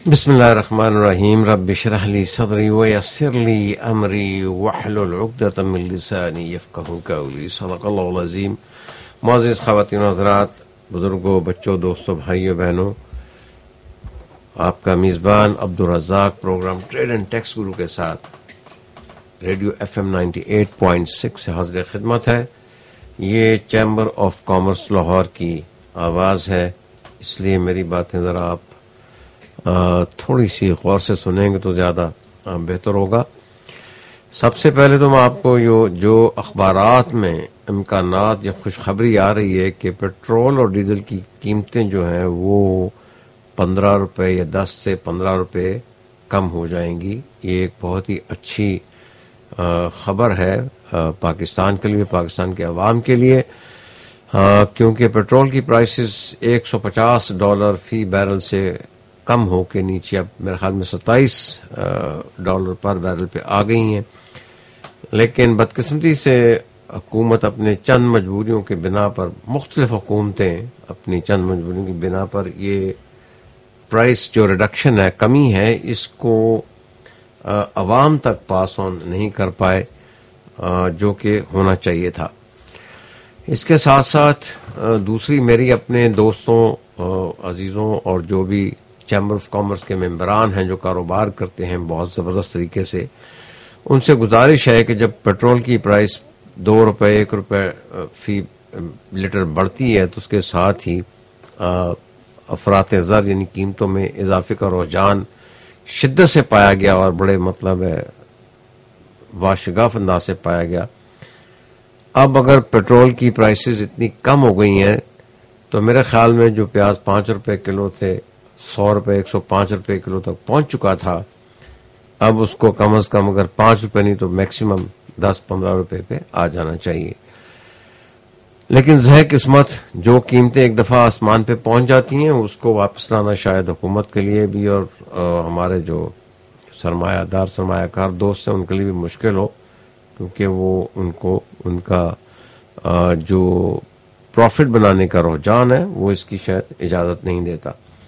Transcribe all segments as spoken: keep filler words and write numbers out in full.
بسم اللہ الرحمن الرحیم رب اشرح لی صدری ویسر لی امری واحلل عقدۃ من لسانی یفقہوا قولی صدق اللہ العظیم. معزز خواتین و حضرات، بزرگوں، بچوں، دوستوں، بھائیوں، بہنوں، آپ کا میزبان Abdul Razzaq programme trade and tax guru کے ساتھ radio F M ninety eight point six سے حاضر خدمت ہے. یہ چیمبر آف کامرس لاہور کی آواز ہے، اس لیے میری باتیں ذرا آپ تھوڑی سی غور سے سنیں گے تو زیادہ بہتر ہوگا. سب سے پہلے تو میں آپ کو جو اخبارات میں امکانات یا خوشخبری آ رہی ہے کہ پیٹرول اور ڈیزل کی قیمتیں جو ہیں وہ پندرہ روپے یا دس سے پندرہ روپے کم ہو جائیں گی، یہ ایک بہت ہی اچھی خبر ہے پاکستان کے لیے، پاکستان کے عوام کے لیے، کیونکہ پیٹرول کی پرائسز ایک سو پچاس ڈالر فی بیرل سے کم ہو کے نیچے اب میرے خیال میں ستائیس ڈالر پر بیرل پہ آ گئی ہیں. لیکن بدقسمتی سے حکومت اپنے چند مجبوریوں کے بنا پر، مختلف حکومتیں اپنی چند مجبوریوں کی بنا پر یہ پرائس جو ریڈکشن ہے، کمی ہے، اس کو عوام تک پاس آن نہیں کر پائے جو کہ ہونا چاہیے تھا. اس کے ساتھ ساتھ دوسری میری اپنے دوستوں، عزیزوں اور جو بھی چیمبر آف کامرس کے ممبران ہیں جو کاروبار کرتے ہیں بہت زبردست طریقے سے، ان سے گزارش ہے کہ جب پیٹرول کی پرائس دو روپے ایک روپے فی لیٹر بڑھتی ہے تو اس کے ساتھ ہی افراط زر یعنی قیمتوں میں اضافے کا رجحان شدت سے پایا گیا اور بڑے مطلب ہے واشگاف انداز سے پایا گیا. اب اگر پیٹرول کی پرائسز اتنی کم ہو گئی ہیں تو میرے خیال میں جو پیاز پانچ روپے کلو تھے، سو روپے ایک سو پانچ روپے کلو تک پہنچ چکا تھا، اب اس کو کم از کم اگر پانچ روپے نہیں تو میکسیمم دس پندرہ روپے پہ آ جانا چاہیے. لیکن زہ قسمت جو قیمتیں ایک دفعہ آسمان پہ پہنچ جاتی ہیں اس کو واپس لانا شاید حکومت کے لیے بھی اور ہمارے جو سرمایہ دار سرمایہ کار دوست ہیں ان کے لیے بھی مشکل ہو، کیونکہ وہ ان کو ان کا جو پروفٹ بنانے کا رجحان ہے وہ اس کی شاید اجازت نہیں دیتا.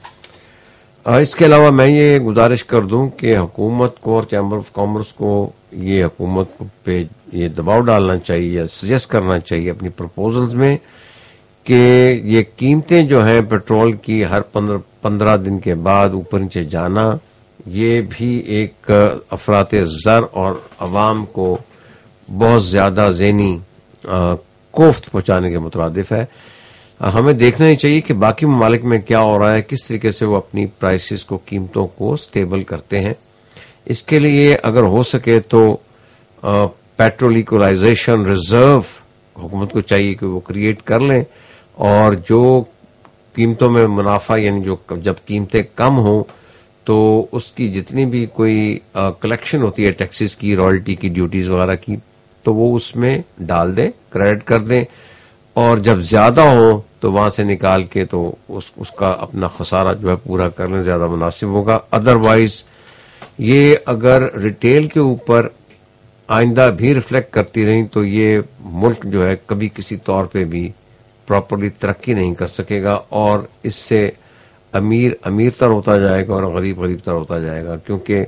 اس کے علاوہ میں یہ گزارش کر دوں کہ حکومت کو اور چیمبر آف کامرس کو یہ حکومت پہ یہ دباؤ ڈالنا چاہیے یا سجیسٹ کرنا چاہیے اپنی پرپوزلز میں کہ یہ قیمتیں جو ہیں پیٹرول کی ہر پندرہ پندرہ دن کے بعد اوپر نیچے جانا، یہ بھی ایک افراط زر اور عوام کو بہت زیادہ ذہنی کوفت پہنچانے کے مترادف ہے. ہمیں دیکھنا ہی چاہیے کہ باقی ممالک میں کیا ہو رہا ہے، کس طریقے سے وہ اپنی پرائسز کو، قیمتوں کو سٹیبل کرتے ہیں. اس کے لیے اگر ہو سکے تو پیٹرول ایکولائزیشن ریزرو حکومت کو چاہیے کہ وہ کریٹ کر لیں، اور جو قیمتوں میں منافع یعنی جو جب قیمتیں کم ہوں تو اس کی جتنی بھی کوئی کلیکشن ہوتی ہے ٹیکسز کی، رائلٹی کی، ڈیوٹیز وغیرہ کی، تو وہ اس میں ڈال دیں، کریڈٹ کر دیں، اور جب زیادہ ہو تو وہاں سے نکال کے تو اس اس کا اپنا خسارہ جو ہے پورا کر لیں، زیادہ مناسب ہوگا. ادروائز یہ اگر ریٹیل کے اوپر آئندہ بھی ریفلیکٹ کرتی رہی تو یہ ملک جو ہے کبھی کسی طور پہ بھی پراپرلی ترقی نہیں کر سکے گا، اور اس سے امیر امیر تر ہوتا جائے گا اور غریب غریب تر ہوتا جائے گا. کیونکہ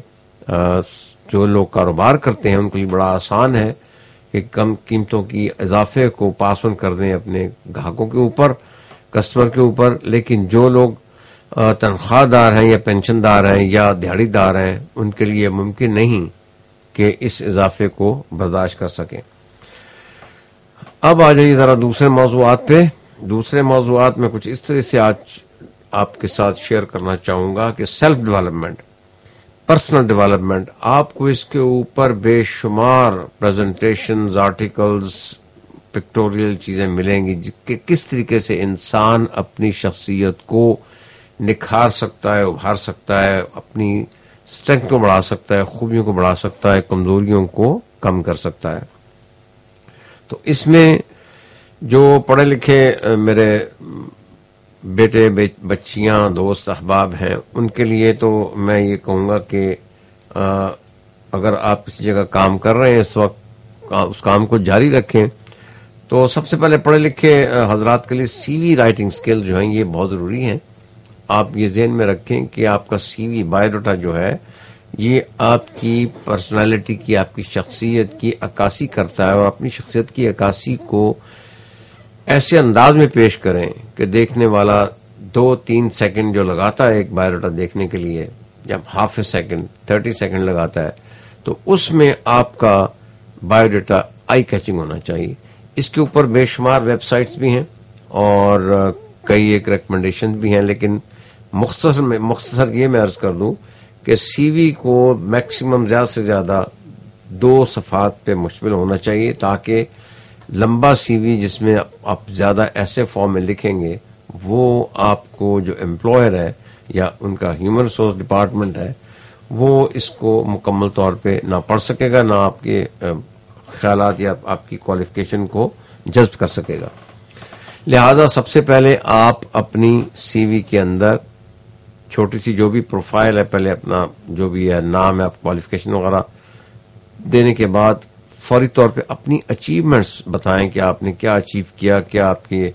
جو لوگ کاروبار کرتے ہیں ان کے لیے بڑا آسان ہے کہ کم قیمتوں کی اضافے کو پاس آن کر دیں اپنے گاہکوں کے اوپر، کسٹمر کے اوپر، لیکن جو لوگ تنخواہ دار ہیں یا پینشن دار ہیں یا دیہڑی دار ہیں ان کے لیے ممکن نہیں کہ اس اضافے کو برداشت کر سکیں. اب آ جائیے ذرا دوسرے موضوعات پہ. دوسرے موضوعات میں کچھ اس طرح سے آج آپ کے ساتھ شیئر کرنا چاہوں گا کہ سیلف ڈیولپمنٹ، پرسنل ڈیولپمنٹ، آپ کو اس کے اوپر بے شمار پریزنٹیشنز، آرٹیکلز، پکٹوریل چیزیں ملیں گی کہ کس طریقے سے انسان اپنی شخصیت کو نکھار سکتا ہے، ابھار سکتا ہے، اپنی اسٹرینتھ کو بڑھا سکتا ہے، خوبیوں کو بڑھا سکتا ہے، کمزوریوں کو کم کر سکتا ہے. تو اس میں جو پڑھے لکھے میرے بیٹے بچیاں دوست احباب ہیں ان کے لیے تو میں یہ کہوں گا کہ اگر آپ کسی جگہ کام کر رہے ہیں اس وقت اس کام کو جاری رکھیں. تو سب سے پہلے پڑھے لکھے حضرات کے لیے سی وی رائٹنگ سکل جو ہیں یہ بہت ضروری ہیں. آپ یہ ذہن میں رکھیں کہ آپ کا سی وی بایو ڈاٹا جو ہے یہ آپ کی پرسنالٹی کی، آپ کی شخصیت کی عکاسی کرتا ہے، اور اپنی شخصیت کی عکاسی کو ایسے انداز میں پیش کریں کہ دیکھنے والا دو تین سیکنڈ جو لگاتا ہے ایک بایو ڈاٹا دیکھنے کے لیے، یا half a second thirty second لگاتا ہے، تو اس میں آپ کا بایو ڈاٹا آئی کیچنگ ہونا چاہیے. اس کے اوپر بے شمار ویب سائٹس بھی ہیں اور کئی ایک ریکمنڈیشن بھی ہیں، لیکن مختصر میں مختصر یہ میں عرض کر دوں کہ سی وی کو میکسیمم زیادہ سے زیادہ دو صفحات پہ مشتمل ہونا چاہیے، تاکہ لمبا سی وی جس میں آپ زیادہ ایسے فارم میں لکھیں گے وہ آپ کو جو امپلائر ہے یا ان کا ہیومن ریسورس ڈپارٹمنٹ ہے وہ اس کو مکمل طور پہ نہ پڑھ سکے گا، نہ آپ کے خیالات یا آپ کی کوالیفیکیشن کو جذب کر سکے گا. لہذا سب سے پہلے آپ اپنی سی وی کے اندر چھوٹی سی جو بھی پروفائل ہے، پہلے اپنا جو بھی ہے نام ہے، آپ کوالیفیکیشن وغیرہ دینے کے بعد فوری طور پہ اپنی اچیومنٹس بتائیں کہ آپ نے کیا اچیو کیا، کیا آپ کی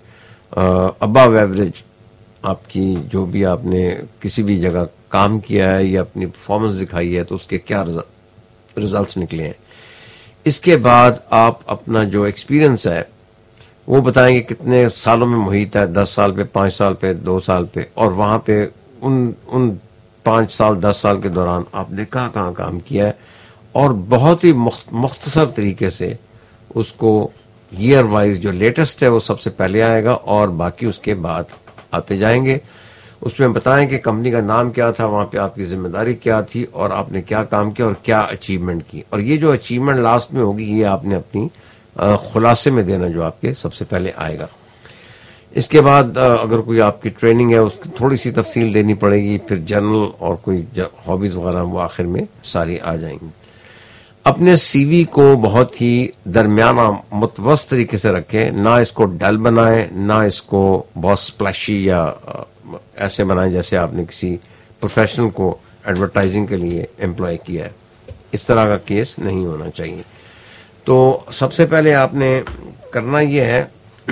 ابو ایوریج آپ کی جو بھی آپ نے کسی بھی جگہ کام کیا ہے یا اپنی پرفارمنس دکھائی ہے تو اس کے کیا ریزلٹس نکلے ہیں. اس کے بعد آپ اپنا جو ایکسپیرینس ہے وہ بتائیں گے کتنے سالوں میں محیط ہے، دس سال پہ، پانچ سال پہ، دو سال پہ، اور وہاں پہ ان ان پانچ سال دس سال کے دوران آپ نے کہاں کہاں کام کیا ہے، اور بہت ہی مختصر طریقے سے اس کو ایئر وائز جو لیٹسٹ ہے وہ سب سے پہلے آئے گا اور باقی اس کے بعد آتے جائیں گے. اس میں بتائیں کہ کمپنی کا نام کیا تھا، وہاں پہ آپ کی ذمہ داری کیا تھی، اور آپ نے کیا کام کیا اور کیا اچیومنٹ کی، اور یہ جو اچیومنٹ لاسٹ میں ہوگی یہ آپ نے اپنی خلاصے میں دینا جو آپ کے سب سے پہلے آئے گا. اس کے بعد اگر کوئی آپ کی ٹریننگ ہے اس کی تھوڑی سی تفصیل دینی پڑے گی، پھر جنرل اور کوئی ہابیز وغیرہ وہ آخر میں ساری آ جائیں گی. اپنے سی وی کو بہت ہی درمیانہ متوسط طریقے سے رکھیں، نہ اس کو ڈل بنائیں، نہ اس کو بہت سپلیشی یا ایسے بنائیں جیسے آپ نے کسی پروفیشنل کو ایڈورٹائزنگ کے لیے امپلائی کیا ہے. اس طرح کا کیس نہیں ہونا چاہیے. تو سب سے پہلے آپ نے کرنا یہ ہے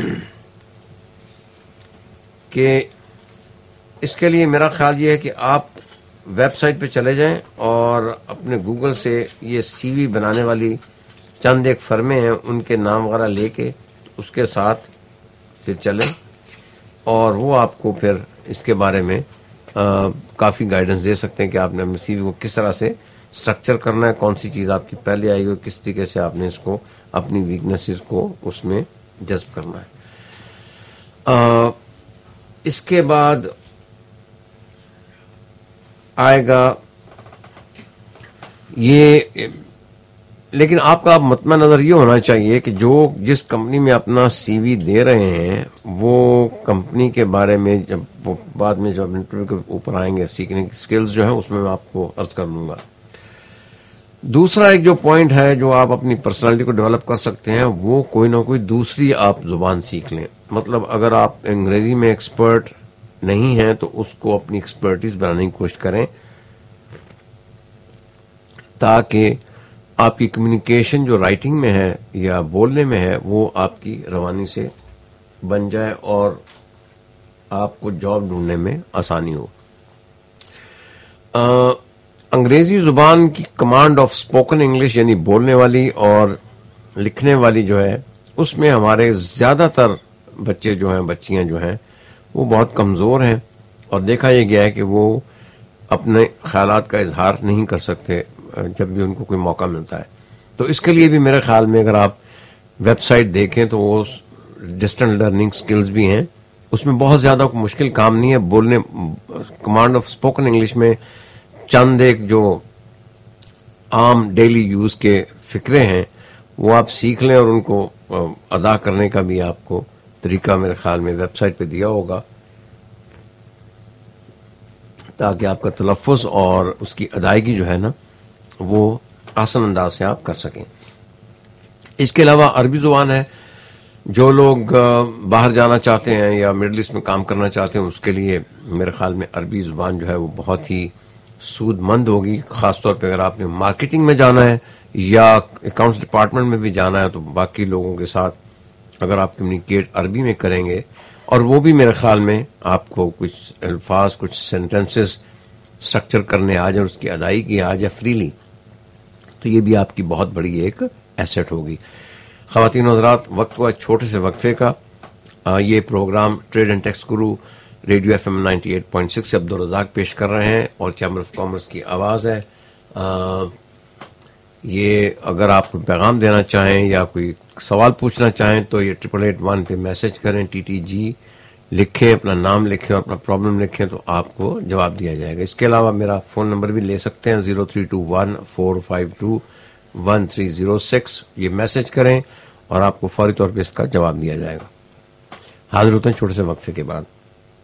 کہ اس کے لیے میرا خیال یہ ہے کہ آپ ویب سائٹ پہ چلے جائیں اور اپنے گوگل سے یہ سی وی بنانے والی چند ایک فرمیں ہیں ان کے نام وغیرہ لے کے اس کے ساتھ پھر چلیں، اور وہ آپ کو پھر اس کے بارے میں آ, کافی گائیڈنس دے سکتے ہیں کہ آپ نے اپنے سی وی کو کس طرح سے اسٹرکچر کرنا ہے، کون سی چیز آپ کی پہلے آئی ہو، کس طریقے سے آپ نے اس کو اپنی ویکنیسز کو اس میں جذب کرنا ہے. آ, اس کے بعد آئے گا یہ، لیکن آپ کا مطمئن نظر یہ ہونا چاہیے کہ جو جس کمپنی میں اپنا سی وی دے رہے ہیں وہ کمپنی کے بارے میں جب بعد میں جب انٹرویو کے اوپر آئیں گے سیکھنے کی سکلز جو ہیں اس میں میں آپ کو عرض کر دوں گا. دوسرا ایک جو پوائنٹ ہے جو آپ اپنی پرسنالٹی کو ڈیولپ کر سکتے ہیں وہ کوئی نہ کوئی دوسری آپ زبان سیکھ لیں. مطلب اگر آپ انگریزی میں ایکسپرٹ نہیں ہیں تو اس کو اپنی ایکسپرٹیز بنانے کی کوشش کریں تاکہ آپ کی کمیونیکیشن جو رائٹنگ میں ہے یا بولنے میں ہے وہ آپ کی روانی سے بن جائے اور آپ کو جاب ڈھونڈنے میں آسانی ہو. آ, انگریزی زبان کی کمانڈ آف اسپوکن انگلش یعنی بولنے والی اور لکھنے والی جو ہے اس میں ہمارے زیادہ تر بچے جو ہیں بچیاں جو ہیں وہ بہت کمزور ہیں، اور دیکھا یہ گیا ہے کہ وہ اپنے خیالات کا اظہار نہیں کر سکتے جب بھی ان کو کوئی موقع ملتا ہے. تو اس کے لیے بھی میرے خیال میں اگر آپ ویب سائٹ دیکھیں تو وہ ڈسٹنٹ لرننگ سکلز بھی ہیں، اس میں بہت زیادہ مشکل کام نہیں ہے. بولنے کمانڈ آف اسپوکن انگلش میں چند ایک جو عام ڈیلی یوز کے فکرے ہیں وہ آپ سیکھ لیں اور ان کو ادا کرنے کا بھی آپ کو طریقہ میرے خیال میں ویب سائٹ پہ دیا ہوگا تاکہ آپ کا تلفظ اور اس کی ادائیگی جو ہے نا وہ آسان انداز سے آپ کر سکیں. اس کے علاوہ عربی زبان ہے، جو لوگ باہر جانا چاہتے ہیں یا مڈل ایسٹ میں کام کرنا چاہتے ہیں اس کے لیے میرے خیال میں عربی زبان جو ہے وہ بہت ہی سود مند ہوگی، خاص طور پہ اگر آپ نے مارکیٹنگ میں جانا ہے یا اکاؤنٹس ڈپارٹمنٹ میں بھی جانا ہے تو باقی لوگوں کے ساتھ اگر آپ کمیونیکیٹ عربی میں کریں گے اور وہ بھی میرے خیال میں آپ کو کچھ الفاظ کچھ سینٹنسز اسٹرکچر کرنے آ جائے اور اس کی ادائیگی کی آ جائے فریلی، تو یہ بھی آپ کی بہت بڑی ایک ایسٹ ہوگی. خواتین و حضرات، وقت ہوا چھوٹے سے وقفے کا. آ, یہ programme trade and tax guru radio F M ninety eight point six سے عبدالرزاق پیش کر رہے ہیں اور چیمبر آف کامرس کی آواز ہے. آ, یہ اگر آپ کوئی پیغام دینا چاہیں یا کوئی سوال پوچھنا چاہیں تو یہ ٹریپل ایٹ ون پہ میسج کریں، ٹی ٹی جی لکھیں، اپنا نام لکھیں اور اپنا پرابلم لکھیں تو آپ کو جواب دیا جائے گا. اس کے علاوہ میرا فون نمبر بھی لے سکتے ہیں zero three two one four five two one three zero six. یہ میسج کریں اور آپ کو فوری طور پہ اس کا جواب دیا جائے گا. حاضر ہوتے ہیں چھوٹے سے وقفے کے بعد.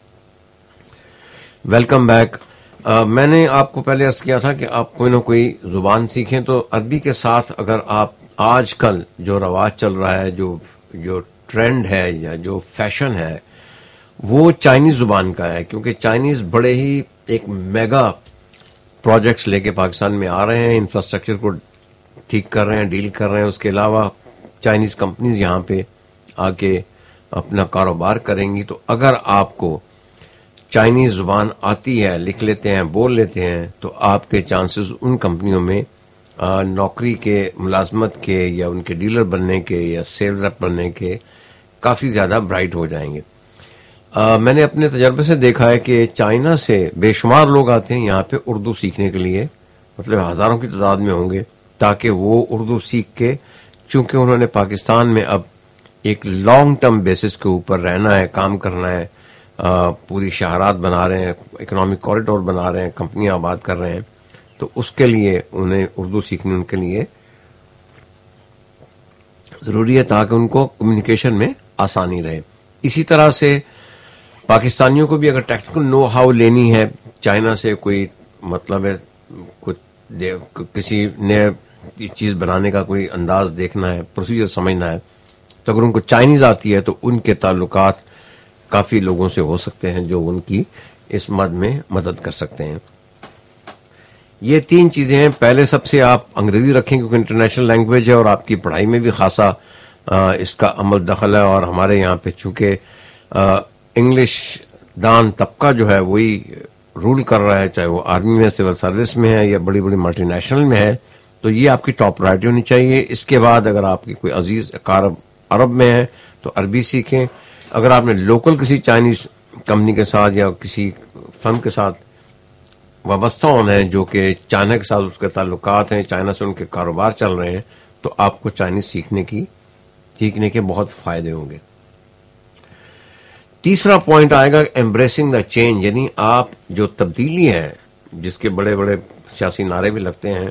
Welcome back. میں نے آپ کو پہلے عرض کیا تھا کہ آپ کوئی نہ کوئی زبان سیکھیں، تو عربی کے ساتھ اگر آپ آج کل جو رواج چل رہا ہے، جو جو ٹرینڈ ہے یا جو فیشن ہے، وہ چائنیز زبان کا ہے، کیونکہ چائنیز بڑے ہی ایک میگا پروجیکٹس لے کے پاکستان میں آ رہے ہیں، انفراسٹرکچر کو ٹھیک کر رہے ہیں، ڈیل کر رہے ہیں. اس کے علاوہ چائنیز کمپنیز یہاں پہ آ کے اپنا کاروبار کریں گی. تو اگر آپ کو چائنیز زبان آتی ہے، لکھ لیتے ہیں، بول لیتے ہیں، تو آپ کے چانسز ان کمپنیوں میں نوکری کے، ملازمت کے یا ان کے ڈیلر بننے کے یا سیلز ریپ بننے کے کافی زیادہ برائٹ ہو جائیں گے. آ, میں نے اپنے تجربے سے دیکھا ہے کہ چائنا سے بے شمار لوگ آتے ہیں یہاں پہ اردو سیکھنے کے لیے، مطلب ہزاروں کی تعداد میں ہوں گے، تاکہ وہ اردو سیکھ کے، چونکہ انہوں نے پاکستان میں اب ایک لانگ ٹرم بیسس کے اوپر رہنا ہے، کام کرنا ہے، آ, پوری شہرات بنا رہے ہیں، اکنامک کوریڈور بنا رہے ہیں، کمپنیاں آباد کر رہے ہیں، تو اس کے لیے انہیں اردو سیکھنے ان کے لیے ضروری ہے تاکہ ان کو کمیونیکیشن میں آسانی رہے. اسی طرح سے پاکستانیوں کو بھی اگر ٹیکنیکل نو ہاؤ لینی ہے چائنا سے، کوئی مطلب ہے کچھ کسی نئے چیز بنانے کا کوئی انداز دیکھنا ہے، پروسیجر سمجھنا ہے، تو اگر ان کو چائنیز آتی ہے تو ان کے تعلقات کافی لوگوں سے ہو سکتے ہیں جو ان کی اس مد میں مدد کر سکتے ہیں. یہ تین چیزیں ہیں. پہلے سب سے آپ انگریزی رکھیں کیونکہ انٹرنیشنل لینگویج ہے اور آپ کی پڑھائی میں بھی خاصا اس کا عمل دخل ہے، اور ہمارے یہاں پہ چونکہ انگلش دان طبقہ جو ہے وہی رول کر رہا ہے، چاہے وہ آرمی میں، سول سروس میں ہے یا بڑی بڑی ملٹی نیشنل میں ہے، تو یہ آپ کی ٹاپ پرائرٹی ہونی چاہیے. اس کے بعد اگر آپ کی کوئی عزیز اقارب عرب میں ہے تو عربی سیکھیں. اگر آپ نے لوکل کسی چائنیز کمپنی کے ساتھ یا کسی فرم کے ساتھ وابستہ ہونا ہے جو کہ چائنا کے ساتھ اس کے تعلقات ہیں، چائنا سے ان کے کاروبار چل رہے ہیں، تو آپ کو چائنیز سیکھنے کی سیکھنے کے بہت فائدے ہوں گے. تیسرا پوائنٹ آئے گا ایمبریسنگ دا چینج، یعنی آپ جو تبدیلی ہے جس کے بڑے بڑے سیاسی نعرے بھی لگتے ہیں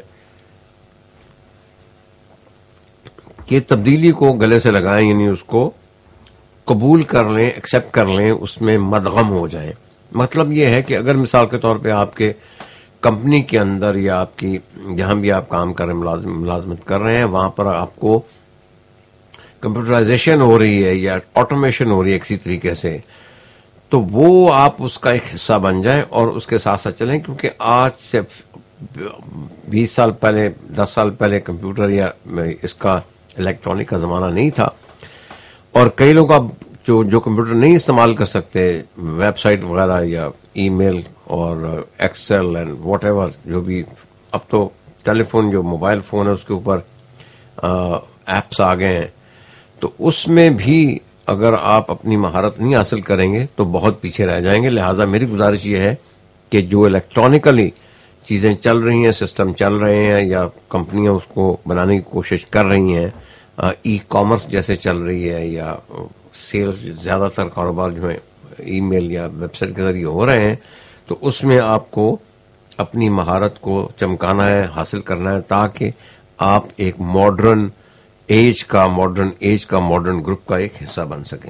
کہ تبدیلی کو گلے سے لگائیں، یعنی اس کو قبول کر لیں، ایکسپٹ کر لیں، اس میں مدغم ہو جائیں. مطلب یہ ہے کہ اگر مثال کے طور پہ آپ کے کمپنی کے اندر یا آپ کی جہاں بھی آپ کام کر رہے ہیں، ملازم ملازمت کر رہے ہیں، وہاں پر آپ کو کمپیوٹرائزیشن ہو رہی ہے یا آٹومیشن ہو رہی ہے کسی طریقے سے، تو وہ آپ اس کا ایک حصہ بن جائیں اور اس کے ساتھ ساتھ چلیں. کیونکہ آج سے بیس سال پہلے، دس سال پہلے کمپیوٹر یا اس کا الیکٹرانک کا زمانہ نہیں تھا، اور کئی لوگ اب جو جو کمپیوٹر نہیں استعمال کر سکتے، ویب سائٹ وغیرہ یا ای میل اور ایکسل اینڈ واٹ ایور، جو بھی اب تو ٹیلی فون جو موبائل فون ہے اس کے اوپر ایپس آ گئے ہیں، تو اس میں بھی اگر آپ اپنی مہارت نہیں حاصل کریں گے تو بہت پیچھے رہ جائیں گے. لہٰذا میری گزارش یہ ہے کہ جو الیکٹرانکلی چیزیں چل رہی ہیں، سسٹم چل رہے ہیں یا کمپنیاں اس کو بنانے کی کوشش کر رہی ہیں، ای کامرس جیسے چل رہی ہے یا سیل، زیادہ تر کاروبار جو ہے ای میل یا ویب سائٹ کے ذریعے ہو رہے ہیں، تو اس میں آپ کو اپنی مہارت کو چمکانا ہے، حاصل کرنا ہے، تاکہ آپ ایک ماڈرن ایج کا ماڈرن ایج کا ماڈرن گروپ کا ایک حصہ بن سکیں.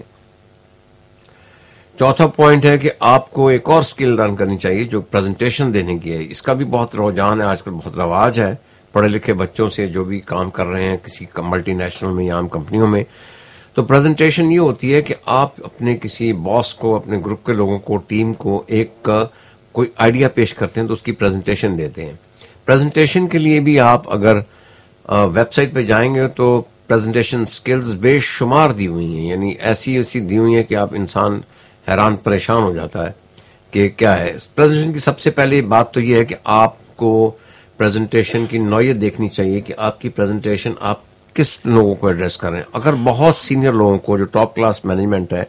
چوتھا پوائنٹ ہے کہ آپ کو ایک اور سکل لرن کرنی چاہیے جو پریزنٹیشن دینے کی ہے. اس کا بھی بہت رجحان ہے، آج کل بہت رواج ہے پڑھے لکھے بچوں سے جو بھی کام کر رہے ہیں کسی ملٹی نیشنل میں یا عام کمپنیوں میں. تو پریزنٹیشن یہ ہوتی ہے کہ آپ اپنے کسی باس کو، اپنے گروپ کے لوگوں کو، ٹیم کو ایک کوئی آئیڈیا پیش کرتے ہیں تو اس کی پریزنٹیشن دیتے ہیں. پریزنٹیشن کے لیے بھی آپ اگر ویب سائٹ پہ جائیں گے تو پریزنٹیشن سکلز بے شمار دی ہوئی ہیں، یعنی ایسی ایسی دی ہوئی ہیں کہ آپ انسان حیران پریشان ہو جاتا ہے کہ کیا ہے پریزنٹیشن کی. سب سے پہلی بات تو یہ ہے کہ آپ کو پریزنٹیشن کی نوعیت دیکھنی چاہیے کہ آپ کی پریزنٹیشن آپ کس لوگوں کو ایڈریس کر رہے ہیں. اگر بہت سینئر لوگوں کو جو ٹاپ کلاس مینجمنٹ ہے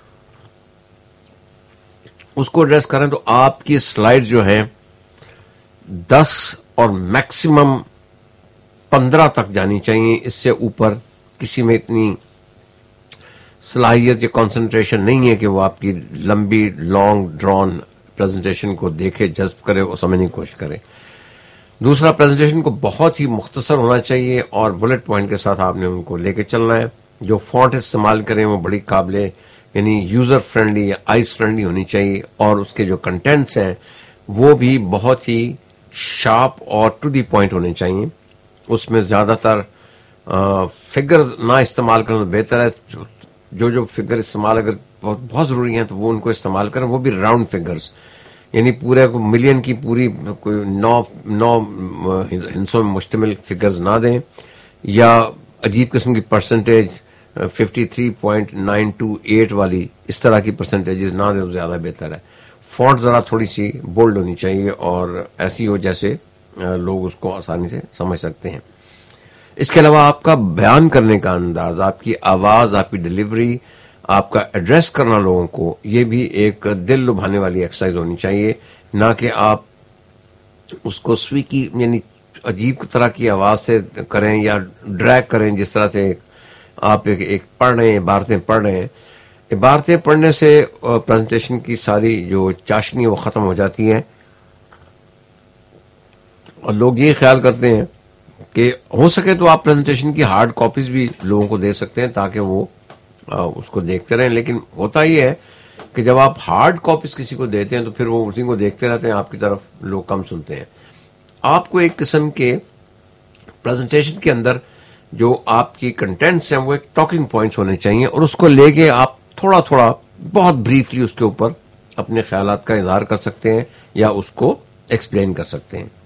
اس کو ایڈریس کریں تو آپ کی سلائیڈ جو ہے دس اور میکسیمم پندرہ تک جانی چاہیے. اس سے اوپر کسی میں اتنی صلاحیت یا کانسنٹریشن نہیں ہے کہ وہ آپ کی لمبی لانگ ڈرون پریزنٹیشن کو دیکھے, جذب کرے اور سمجھنے کی کوشش کرے. دوسرا, پریزنٹیشن کو بہت ہی مختصر ہونا چاہیے اور بلٹ پوائنٹ کے ساتھ آپ نے ان کو لے کے چلنا ہے. جو فونٹ استعمال کریں وہ بڑی قابل یعنی یوزر فرینڈلی یا آئز فرینڈلی ہونی چاہیے, اور اس کے جو کنٹینٹس ہیں وہ بھی بہت ہی شارپ اور ٹو دی پوائنٹ ہونے چاہیے. اس میں زیادہ تر فگر نہ استعمال کرنا تو بہتر ہے. جو جو فگر استعمال اگر بہت بہت ضروری ہیں تو وہ ان کو استعمال کریں, وہ بھی راؤنڈ فگرز, یعنی پورے کو ملین کی پوری کوئی نو نو ہندسوں میں مشتمل فگرز نہ دیں, یا عجیب قسم کی percentage fifty three point nine two eight والی اس طرح کی پرسنٹیجز نہ دیں تو زیادہ بہتر ہے. فونٹ ذرا تھوڑی سی بولڈ ہونی چاہیے اور ایسی ہو جیسے لوگ اس کو آسانی سے سمجھ سکتے ہیں. اس کے علاوہ آپ کا بیان کرنے کا انداز, آپ کی آواز, آپ کی ڈلیوری, آپ کا ایڈریس کرنا لوگوں کو, یہ بھی ایک دل لبھانے والی ایکسرسائز ہونی چاہیے, نہ کہ آپ اس کو سویکی یعنی عجیب طرح کی آواز سے کریں یا ڈریگ کریں. جس طرح سے آپ ایک, ایک پڑھ رہے ہیں, عبارتیں پڑھ رہے ہیں. عبارتیں پڑھنے سے پریزنٹیشن کی ساری جو چاشنی وہ ختم ہو جاتی ہے, اور لوگ یہ خیال کرتے ہیں کہ ہو سکے تو آپ پریزنٹیشن کی ہارڈ کاپیز بھی لوگوں کو دے سکتے ہیں تاکہ وہ اس کو دیکھتے رہیں. لیکن ہوتا یہ ہے کہ جب آپ ہارڈ کاپیز کسی کو دیتے ہیں تو پھر وہ اسی کو دیکھتے رہتے ہیں, آپ کی طرف لوگ کم سنتے ہیں. آپ کو ایک قسم کے پریزنٹیشن کے اندر جو آپ کی کنٹینٹس ہیں وہ ایک ٹاکنگ پوائنٹس ہونے چاہیے, اور اس کو لے کے آپ تھوڑا تھوڑا بہت بریفلی اس کے اوپر اپنے خیالات کا اظہار کر سکتے ہیں یا اس کو ایکسپلین کر سکتے ہیں.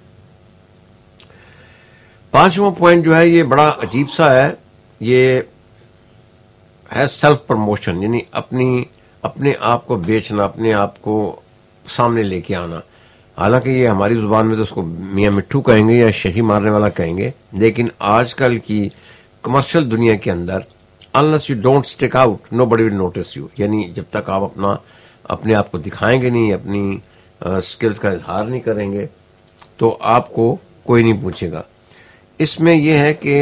پانچواں پوائنٹ جو ہے یہ بڑا عجیب سا ہے, یہ ہے سیلف پروموشن, یعنی اپنی اپنے آپ کو بیچنا, اپنے آپ کو سامنے لے کے آنا. حالانکہ یہ ہماری زبان میں تو اس کو میاں مٹھو کہیں گے یا شہی مارنے والا کہیں گے, لیکن آج کل کی کمرشل دنیا کے اندر unless you don't stick out nobody will notice you, یعنی جب تک آپ اپنا اپنے آپ کو دکھائیں گے نہیں, اپنی اسکلز کا اظہار نہیں کریں گے تو آپ کو کوئی نہیں پوچھے گا. اس میں یہ ہے کہ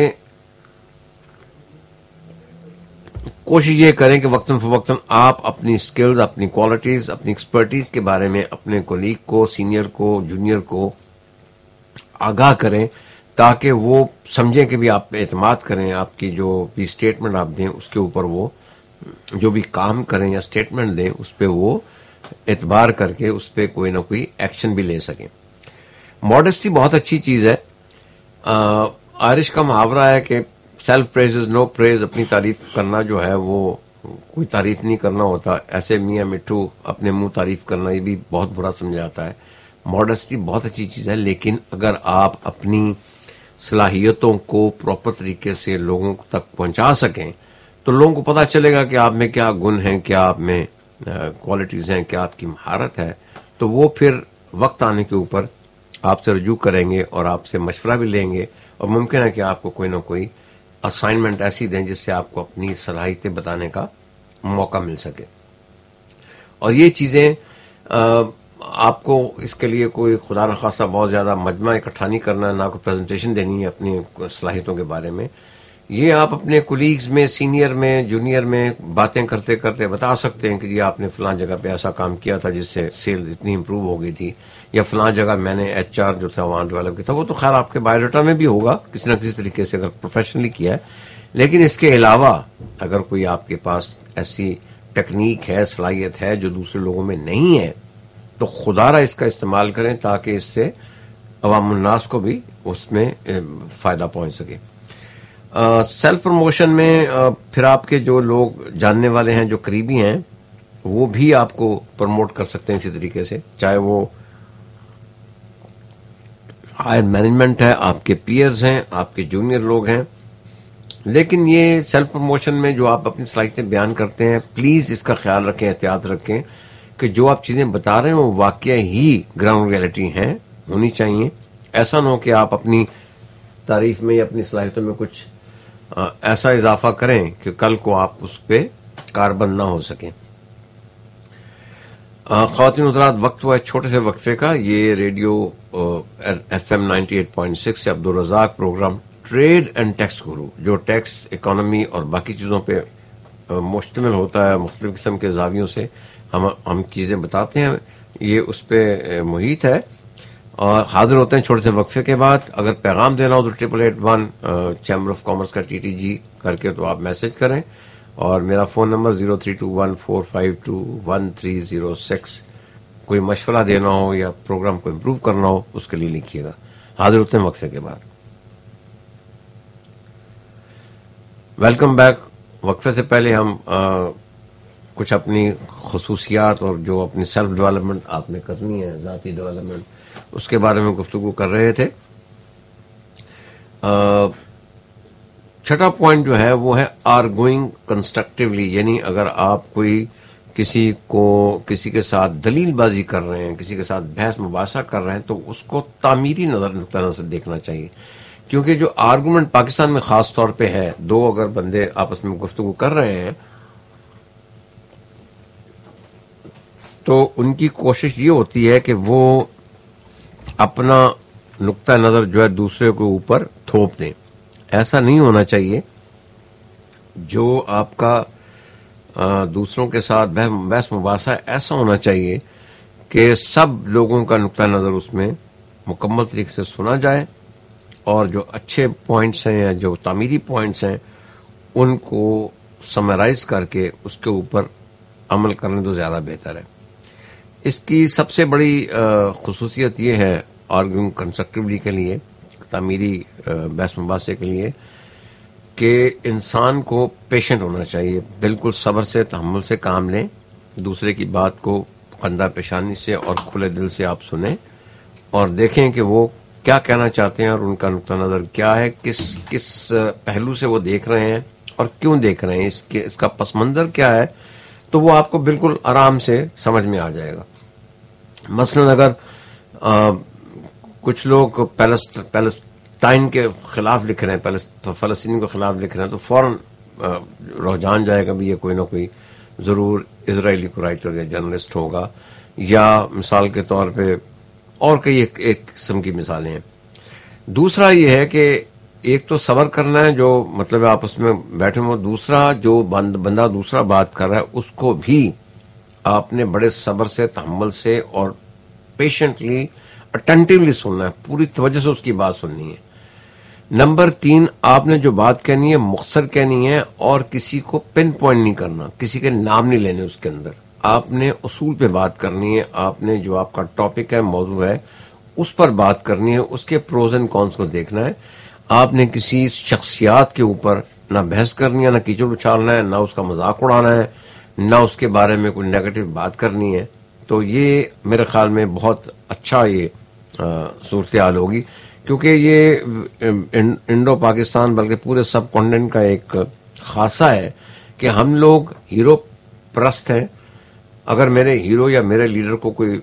کوشش یہ کریں کہ وقتاً فوقتاً آپ اپنی سکلز, اپنی کوالٹیز, اپنی ایکسپرٹیز کے بارے میں اپنے کولیگ کو, سینئر کو, جونیئر کو آگاہ کریں تاکہ وہ سمجھیں کہ بھی آپ پہ اعتماد کریں. آپ کی جو بھی اسٹیٹمنٹ آپ دیں اس کے اوپر وہ جو بھی کام کریں یا اسٹیٹمنٹ دیں اس پہ وہ اعتبار کر کے اس پہ کوئی نہ کوئی ایکشن بھی لے سکیں. ماڈسٹی بہت اچھی چیز ہے. آئرش کا محاورہ ہے کہ سیلف پریز از نو پریز, اپنی تعریف کرنا جو ہے وہ کوئی تعریف نہیں کرنا ہوتا. ایسے میاں مٹھو اپنے منہ تعریف کرنا یہ بھی بہت برا سمجھا جاتا ہے. ماڈسٹی بہت اچھی چیز ہے, لیکن اگر آپ اپنی صلاحیتوں کو پراپر طریقے سے لوگوں تک پہنچا سکیں تو لوگوں کو پتا چلے گا کہ آپ میں کیا گن ہیں, کیا آپ میں کوالٹیز ہیں, کیا آپ کی مہارت ہے, تو وہ پھر وقت آنے کے اوپر آپ سے رجوع کریں گے اور آپ سے مشورہ بھی لیں گے, اور ممکن ہے کہ آپ کو کوئی نہ کوئی اسائنمنٹ ایسی دیں جس سے آپ کو اپنی صلاحیتیں بتانے کا موقع مل سکے. اور یہ چیزیں آپ کو اس کے لیے کوئی خدا نخواستہ بہت زیادہ مجمع اکٹھا نہیں کرنا ہے, نہ کوئی پریزنٹیشن دینی ہے اپنی صلاحیتوں کے بارے میں. یہ آپ اپنے کولیگز میں, سینئر میں, جونیئر میں باتیں کرتے کرتے بتا سکتے ہیں کہ جی آپ نے فلاں جگہ پہ ایسا کام کیا تھا جس سے سیل اتنی امپروو ہو گئی تھی, یا فلاں جگہ میں نے ایچ آر جو تھا وہاں ڈیولپ کیا تھا. وہ تو خیر آپ کے بایو ڈاٹا میں بھی ہوگا کسی نہ کسی طریقے سے اگر پروفیشنلی کیا ہے, لیکن اس کے علاوہ اگر کوئی آپ کے پاس ایسی ٹیکنیک ہے, صلاحیت ہے جو دوسرے لوگوں میں نہیں ہے تو خدا را اس کا استعمال کریں تاکہ اس سے عوام الناس کو بھی اس میں فائدہ پہنچ سکے. سیلف پروموشن میں پھر آپ کے جو لوگ جاننے والے ہیں, جو قریبی ہیں, وہ بھی آپ کو پروموٹ کر سکتے ہیں اسی طریقے سے, چاہے وہ ہائر مینجمنٹ ہے, آپ کے پیئرز ہیں, آپ کے جونیئر لوگ ہیں, لیکن یہ سیلف پروموشن میں جو آپ اپنی صلاحیتیں بیان کرتے ہیں، پلیز اس کا خیال رکھیں، احتیاط رکھیں کہ جو آپ چیزیں بتا رہے ہیں وہ واقعہ ہی گراؤنڈ ریئلٹی ہیں ہونی چاہیے. ایسا نہ ہو کہ آپ اپنی تعریف میں یا اپنی صلاحیتوں میں کچھ ایسا اضافہ کریں کہ کل کو آپ اس پہ کاربند نہ ہو سکیں. خواتین حضرات، وقت ہوا ہے چھوٹے سے وقفے کا. یہ radio F M ninety eight point six سے Abdul Razzaq programme trade and tax guru, جو ٹیکس، اکانومی اور باقی چیزوں پہ مشتمل ہوتا ہے، مختلف قسم کے زاویوں سے ہم ہم چیزیں بتاتے ہیں، یہ اس پہ محیط ہے. اور حاضر ہوتے ہیں چھوٹے سے وقفے کے بعد. اگر پیغام دینا ہو تو triple eight one chamber of commerce کا ٹی ٹی جی کر کے تو آپ میسج کریں، اور میرا phone number zero three two one four five two one three zero six. کوئی مشورہ دینا ہو یا پروگرام کو امپروو کرنا ہو اس کے لیے لکھیے گا. حاضر ہوتے ہیں وقفے کے بعد. Welcome back. وقفے سے پہلے ہم آ, کچھ اپنی خصوصیات اور جو اپنی سیلف ڈیولپمنٹ آپ نے کرنی ہے، ذاتی ڈیولپمنٹ، اس کے بارے میں گفتگو کر رہے تھے. چھٹا پوائنٹ جو ہے وہ ہے آرگوئنگ کنسٹرکٹیولی، یعنی اگر آپ کوئی کسی کو کسی کے ساتھ دلیل بازی کر رہے ہیں، کسی کے ساتھ بحث مباحثہ کر رہے ہیں، تو اس کو تعمیری نظر نقطہ نظر سے دیکھنا چاہیے. کیونکہ جو آرگومنٹ پاکستان میں خاص طور پہ ہے، دو اگر بندے آپس میں گفتگو کر رہے ہیں تو ان کی کوشش یہ ہوتی ہے کہ وہ اپنا نقطہ نظر جو ہے دوسرے کے اوپر تھوپ دیں. ایسا نہیں ہونا چاہیے. جو آپ کا دوسروں کے ساتھ بحث مباحثہ ایسا ہونا چاہیے کہ سب لوگوں کا نقطہ نظر اس میں مکمل طریقے سے سنا جائے، اور جو اچھے پوائنٹس ہیں یا جو تعمیری پوائنٹس ہیں ان کو سمرائز کر کے اس کے اوپر عمل کرنے تو زیادہ بہتر ہے. اس کی سب سے بڑی خصوصیت یہ ہے آرگوئنگ کنسٹرکٹیولی کے لیے، تعمیری بحث مباحثے کے لیے، کہ انسان کو پیشنٹ ہونا چاہیے. بالکل صبر سے، تحمل سے کام لیں. دوسرے کی بات کو خندہ پیشانی سے اور کھلے دل سے آپ سنیں اور دیکھیں کہ وہ کیا کہنا چاہتے ہیں اور ان کا نقطہ نظر کیا ہے، کس کس پہلو سے وہ دیکھ رہے ہیں اور کیوں دیکھ رہے ہیں، اس کے اس کا پس منظر کیا ہے. تو وہ آپ کو بالکل آرام سے سمجھ میں آ جائے گا. مثلا اگر آ, کچھ لوگ پیلسٹائن کے خلاف لکھ رہے ہیں، فلسطینیوں کے خلاف لکھ رہے ہیں، تو فوراً رجحان جائے گا بھی یہ کوئی نہ کوئی ضرور اسرائیلی کو رائٹر یا جرنلسٹ ہوگا، یا مثال کے طور پہ اور کئی ایک, ایک قسم کی مثالیں ہیں. دوسرا یہ ہے کہ ایک تو صبر کرنا ہے، جو مطلب آپ اس میں بیٹھے ہو. دوسرا جو بندہ دوسرا بات کر رہا ہے اس کو بھی آپ نے بڑے صبر سے، تحمل سے اور پیشنٹلی اٹینٹیولی سننا ہے، پوری توجہ سے اس کی بات سننی ہے. نمبر تین، آپ نے جو بات کہنی ہے مختصر کہنی ہے اور کسی کو پن پوائنٹ نہیں کرنا، کسی کے نام نہیں لینے اس کے اندر. آپ نے اصول پہ بات کرنی ہے. آپ نے جو آپ کا ٹاپک ہے، موضوع ہے، اس پر بات کرنی ہے، اس کے پروز اینڈ کونس کو دیکھنا ہے. آپ نے کسی شخصیات کے اوپر نہ بحث کرنی ہے، نہ کیچڑ اچھالنا ہے، نہ اس کا مذاق اڑانا ہے، نہ اس کے بارے میں کوئی نیگیٹو بات کرنی ہے. تو یہ میرے خیال میں بہت اچھا یہ صورتحال ہوگی، کیونکہ یہ انڈو پاکستان بلکہ پورے سب کانٹیننٹ کا ایک خاصہ ہے کہ ہم لوگ ہیرو پرست ہیں. اگر میرے ہیرو یا میرے لیڈر کو کوئی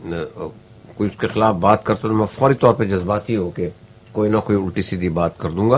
کوئی اس کے خلاف بات کرتا تو میں فوری طور پہ جذباتی ہو کے کوئی نہ کوئی الٹی سیدھی بات کر دوں گا،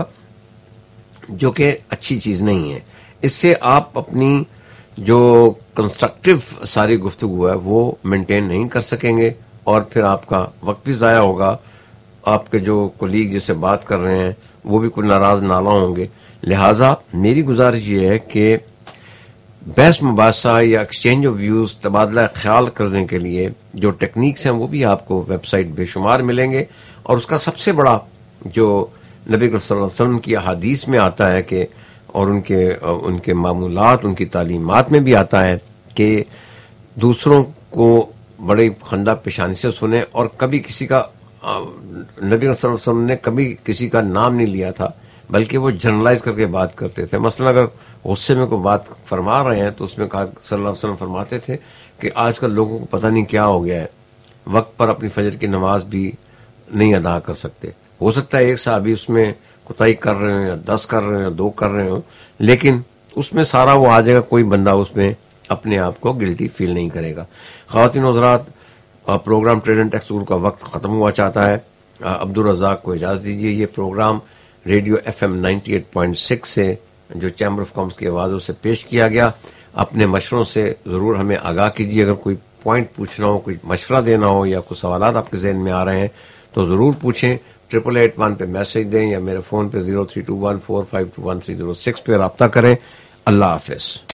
جو کہ اچھی چیز نہیں ہے. اس سے آپ اپنی جو کنسٹرکٹیو ساری گفتگو ہے وہ مینٹین نہیں کر سکیں گے، اور پھر آپ کا وقت بھی ضائع ہوگا. آپ کے جو کولیگ جس سے بات کر رہے ہیں وہ بھی کوئی ناراض نالا ہوں گے. لہٰذا میری گزارش یہ ہے کہ بحث مباحثہ یا ایکسچینج آف ویوز، تبادلہ خیال کرنے کے لیے جو ٹیکنیکس ہیں وہ بھی آپ کو ویب سائٹ بے شمار ملیں گے. اور اس کا سب سے بڑا جو نبی کریم صلی اللہ علیہ وسلم کی احادیث میں آتا ہے کہ اور ان کے ان کے معمولات، ان کی تعلیمات میں بھی آتا ہے کہ دوسروں کو بڑے خندہ پیشانی سے سنیں، اور کبھی کسی کا نبی صلی اللہ علیہ وسلم نے کبھی کسی کا نام نہیں لیا تھا، بلکہ وہ جنرلائز کر کے بات کرتے تھے. مثلا اگر غصے میں کوئی بات فرما رہے ہیں تو اس میں کہا صلی اللہ علیہ وسلم فرماتے تھے کہ آج کل لوگوں کو پتہ نہیں کیا ہو گیا ہے، وقت پر اپنی فجر کی نماز بھی نہیں ادا کر سکتے. ہو سکتا ہے ایک صحابی اس میں کوتاہی کر رہے ہوں یا دس کر رہے ہوں یا دو کر رہے ہوں، لیکن اس میں سارا وہ آ جائے گا، کوئی بندہ اس میں اپنے آپ کو گلٹی فیل نہیں کرے گا. خواتین و حضرات، پروگرام ٹریڈ اینڈ ٹیکس کا وقت ختم ہوا چاہتا ہے. عبدالرزاق کو اجازت دیجیے. یہ programme radio F M ninety eight point six سے جو چیمبر آف کامرس کی آوازوں سے پیش کیا گیا. اپنے مشوروں سے ضرور ہمیں آگاہ کیجیے. اگر کوئی پوائنٹ پوچھنا ہو، کوئی مشورہ دینا ہو یا کوئی سوالات آپ کے ذہن میں آ رہے ہیں تو ضرور پوچھیں. ٹریپل ایٹ ون پہ میسج دیں یا میرے فون پہ zero three two one four five two one three zero six پہ رابطہ کریں. اللہ حافظ.